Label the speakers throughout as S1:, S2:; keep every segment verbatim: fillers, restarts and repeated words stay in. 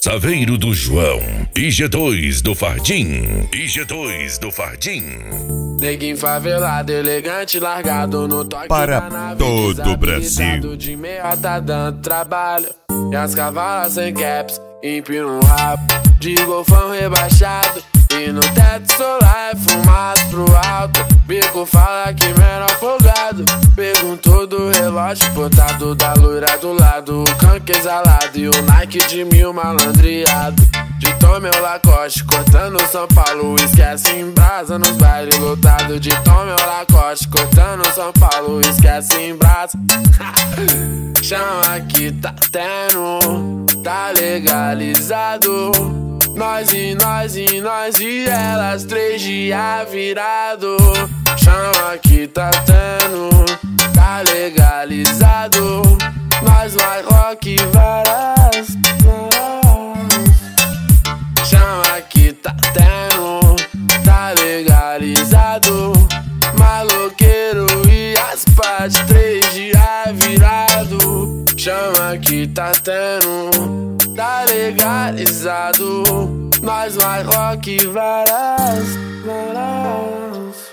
S1: Saveiro do João e G dois do Fardim. E G dois do Fardim.
S2: Neguinho favelado, elegante, largado no toque
S3: para
S2: da nave,
S3: todo o Brasil.
S2: De meia tá dando trabalho. E as cavalas sem caps, empina um rabo de golfão rebaixado. E no teto solar é fumado pro alto. Bico fala que menor folgado. Perguntou do relógio portado da loira do lado. O canque exalado e o Nike de mil malandreado. De Tom meu Lacoste, cortando São Paulo. Esquece em brasa nos bailes lotados. De Tom meu Lacoste, cortando São Paulo. Esquece em brasa. Chama que tá tendo, tá legalizado. Nós e nós e nós e elas, três dias virado. Chama que tá tendo, tá legalizado. Nós vai rock várias, várias. Chama que tá tendo, tá legalizado. Maloqueiro e as partes, três dias virado. Chama que tá tendo, tá legalizado. Nós vai rock várias, várias.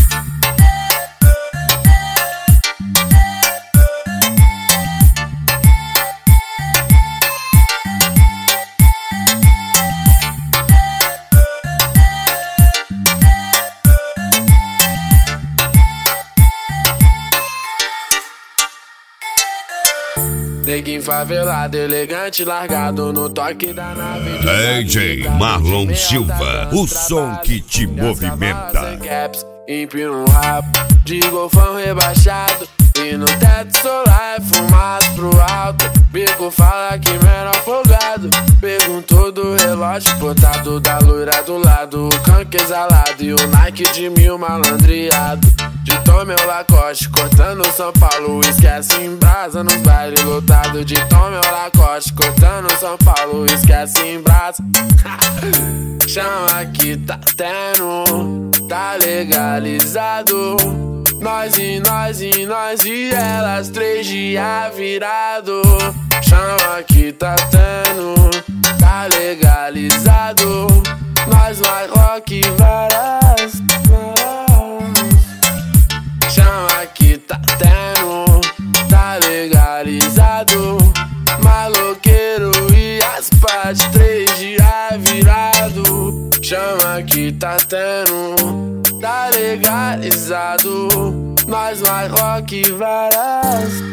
S2: Neguinho favelado, elegante, largado no toque da nave.
S3: D J Marlon Silva, o som que te movimenta.
S2: Empina um rabo de golfão rebaixado. E no teto solar é fumado pro alto. Bico fala que menor folgado. Perguntou do relógio portado da loira do lado. O canque exalado e o Nike de mil malandreado. De Tom meu Lacoste, cortando São Paulo. Esquece em brasa nos bailes lotados. De Tom meu Lacoste, cortando São Paulo. Esquece em brasa. Chama que tá tendo, tá legalizado. Nós e nós e nós e elas, três dias virado. Chama que tá tendo, tá legalizado. Nós vai rock várias, várias. Chama que tá tendo, tá legalizado. Maloqueiro e as partes, três dias virado. Chama que tá tendo, tá legalizado. Nós vai rock várias.